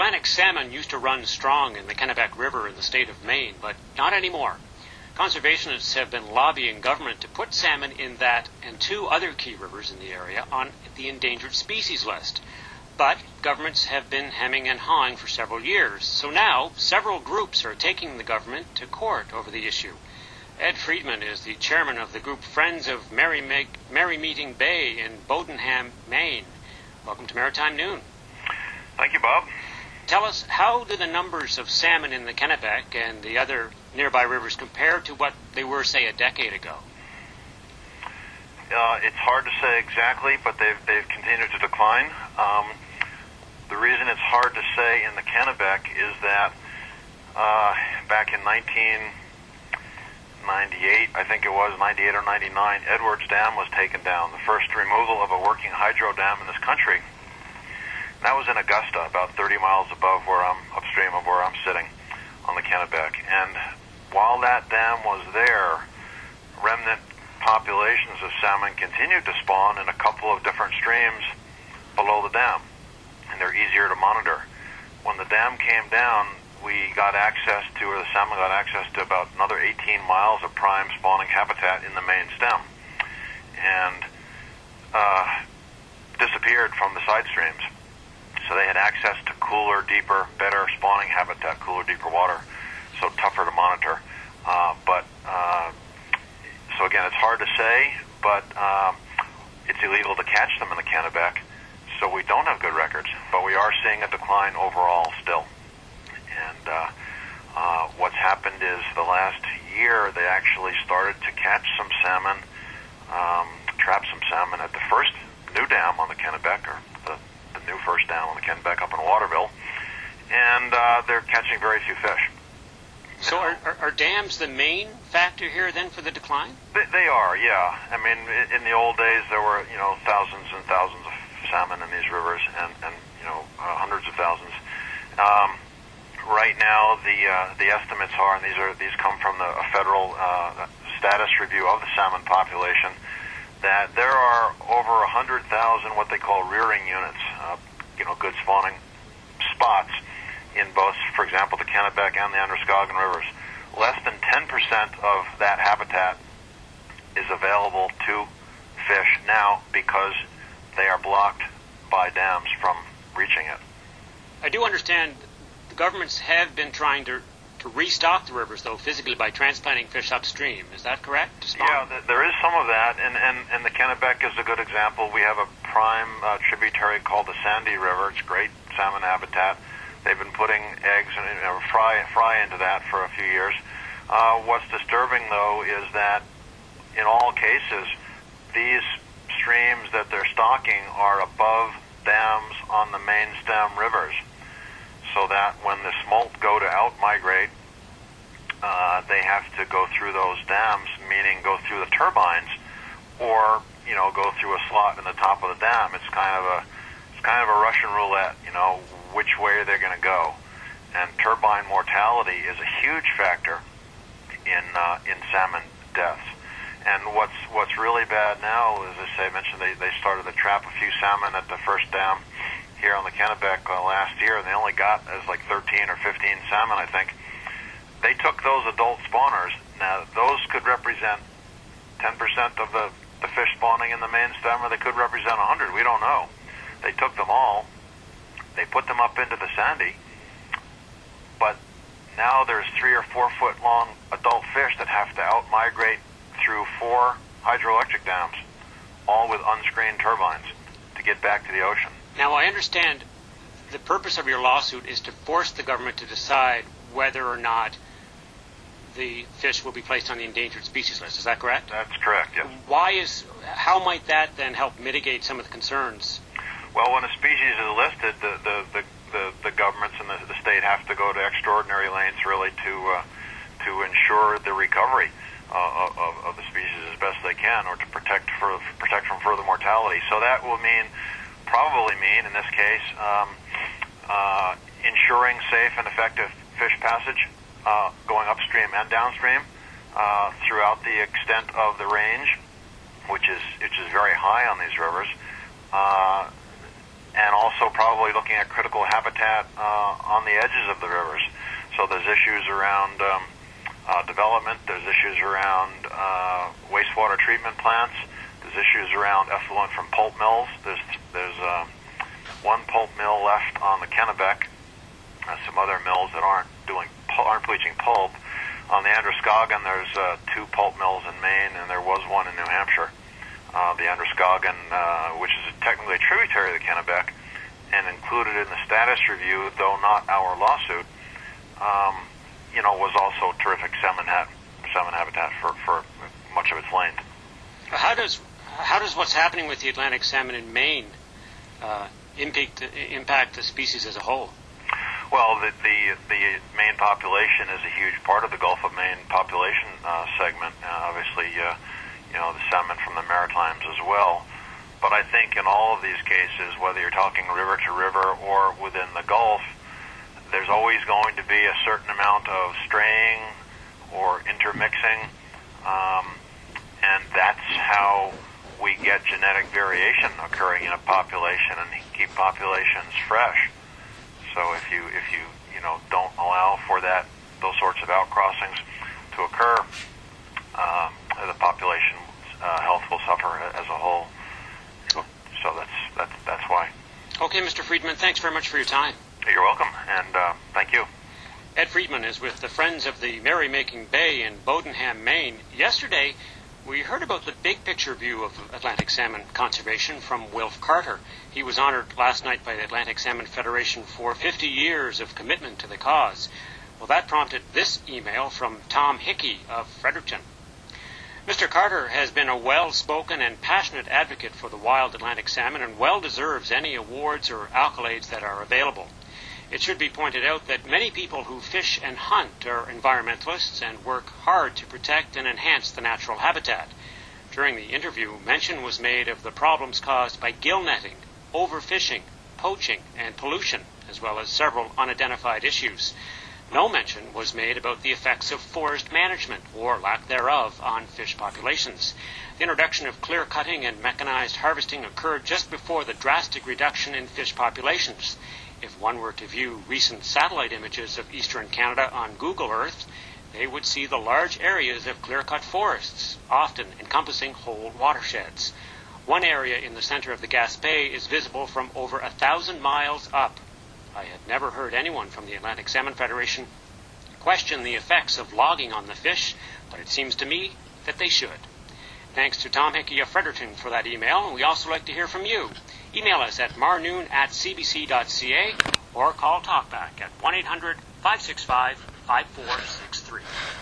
Atlantic salmon used to run strong in the Kennebec River in the state of Maine, but not anymore. Conservationists have been lobbying government to put salmon in that and two other key rivers in the area on the endangered species list. But governments have been hemming and hawing for several years, so now several groups are taking the government to court over the issue. Ed Friedman is the chairman of the group Friends of Merry Meeting Bay in Bodenham, Maine. Welcome to Maritime Noon. Thank you, Bob. Tell us, how do the numbers of salmon in the Kennebec and the other nearby rivers compare to what they were, say, a decade ago? It's hard to say exactly, but they've continued to decline. The reason it's hard to say in the Kennebec is that back in 1998, I think it was, 98 or 99, Edwards Dam was taken down, the first removal of a working hydro dam in this country. That was in Augusta, about 30 miles above upstream of where I'm sitting on the Kennebec. And while that dam was there, remnant populations of salmon continued to spawn in a couple of different streams below the dam, and they're easier to monitor. When the dam came down, we got access to, or the salmon got access to, about another 18 miles of prime spawning habitat in the main stem, and disappeared from the side streams. So they had access to cooler, deeper, better spawning habitat, cooler, deeper water, so tougher to monitor. So again, it's hard to say, but it's illegal to catch them in the Kennebec, so we don't have good records, but we are seeing a decline overall still. And what's happened is the last year they actually started to catch some salmon, trap some salmon at the first new dam on the Kennebec, or the new first dam on the Kennebec up in Waterville, and they're catching very few fish. So are dams the main factor here then for the decline? They are, yeah. I mean, in the old days there were, thousands and thousands of salmon in these rivers, and hundreds of thousands. Right now, the estimates are, and these come from a federal status review of the salmon population, that there are over 100,000 what they call rearing units, good spawning spots in both, for example, the Kennebec and the Androscoggin rivers. Less than 10% of that habitat is available to fish now because they are blocked by dams from reaching it. I do understand the governments have been trying to restock the rivers, though, physically by transplanting fish upstream. Is that correct? Yeah, there is some of that, and the Kennebec is a good example. We have a prime tributary called the Sandy River. It's great salmon habitat. They've been putting eggs and fry into that for a few years. What's disturbing, though, is that in all cases, these streams that they're stocking are above dams on the main stem rivers, so that when the smolt go to out-migrate, they have to go through those dams, meaning go through the turbines, or go through a slot in the top of the dam. It's kind of a Russian roulette, which way they're going to go. And turbine mortality is a huge factor in salmon deaths. And what's really bad now is, as I mentioned, they started to trap a few salmon at the first dam here on the Kennebec last year, and they only got as like 13 or 15 salmon, I think. They took those adult spawners. Now, those could represent 10% of the fish spawning in the main stem, or they could represent 100. We don't know. They took them all. They put them up into the Sandy, but now there's 3 or 4 foot long adult fish that have to out-migrate through 4 hydroelectric dams, all with unscreened turbines, to get back to the ocean. Now, I understand the purpose of your lawsuit is to force the government to decide whether or not the fish will be placed on the endangered species list. Is that correct? That's correct, yes. How might that then help mitigate some of the concerns? Well, when a species is listed, the governments and the state have to go to extraordinary lengths, really, to ensure the recovery of the species as best they can, or to protect from further mortality. So that will probably mean, in this case, ensuring safe and effective fish passage going upstream and downstream throughout the extent of the range, which is very high on these rivers. and also probably looking at critical habitat on the edges of the rivers. So there's issues around development, there's issues around wastewater treatment plants, there's issues around effluent from pulp mills. There's one pulp mill left on the Kennebec, some other mills that aren't bleaching pulp. On the Androscoggin, there's 2 pulp mills in Maine, and there was one in New Hampshire. The Androscoggin, which is technically a tributary of the Kennebec, and included in the status review, though not our lawsuit, was also terrific salmon habitat for much of its length. How does what's happening with the Atlantic salmon in Maine impact the species as a whole? Well, the Maine population is a huge part of the Gulf of Maine population segment. Obviously, the salmon from the Maritimes as well. But I think in all of these cases, whether you're talking river to river or within the Gulf, there's always going to be a certain amount of straying or intermixing, and that's how we get genetic variation occurring in a population and keep populations fresh. So if you don't allow for those sorts of outcrossings to occur, the population health will suffer as a whole. So that's why. Okay, Mr. Friedman, thanks very much for your time. You're welcome, and thank you. Ed Friedman is with the Friends of the Merrymaking Bay in Bodenham, Maine. Yesterday, we heard about the big picture view of Atlantic salmon conservation from Wilf Carter. He was honored last night by the Atlantic Salmon Federation for 50 years of commitment to the cause. Well, that prompted this email from Tom Hickey of Fredericton. Mr. Carter has been a well-spoken and passionate advocate for the wild Atlantic salmon and well deserves any awards or accolades that are available. It should be pointed out that many people who fish and hunt are environmentalists and work hard to protect and enhance the natural habitat. During the interview, mention was made of the problems caused by gill netting, overfishing, poaching, and pollution, as well as several unidentified issues. No mention was made about the effects of forest management, or lack thereof, on fish populations. The introduction of clear cutting and mechanized harvesting occurred just before the drastic reduction in fish populations. If one were to view recent satellite images of eastern Canada on Google Earth, they would see the large areas of clear-cut forests, often encompassing whole watersheds. One area in the center of the Gaspé is visible from over 1,000 miles up. I had never heard anyone from the Atlantic Salmon Federation question the effects of logging on the fish, but it seems to me that they should. Thanks to Tom Hickey of Fredericton for that email, and we also like to hear from you. Email us at marnoon@cbc.ca or call Talkback at 1-800-565-5463.